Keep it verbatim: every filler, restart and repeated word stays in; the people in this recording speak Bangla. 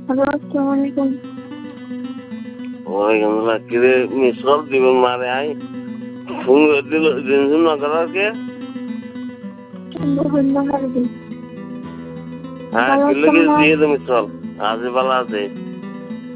হ্যালো, আসসালামু আলাইকুম। ওয়ালাইকুম আসসালাম। কিরে মিস কল দিবেন মারে আই ফোন করে দিল দিন না করাকে হ্যাঁ ভালো কি আছেন লাগে না? দিয়ে দে মিস কল আজ ভালো আছে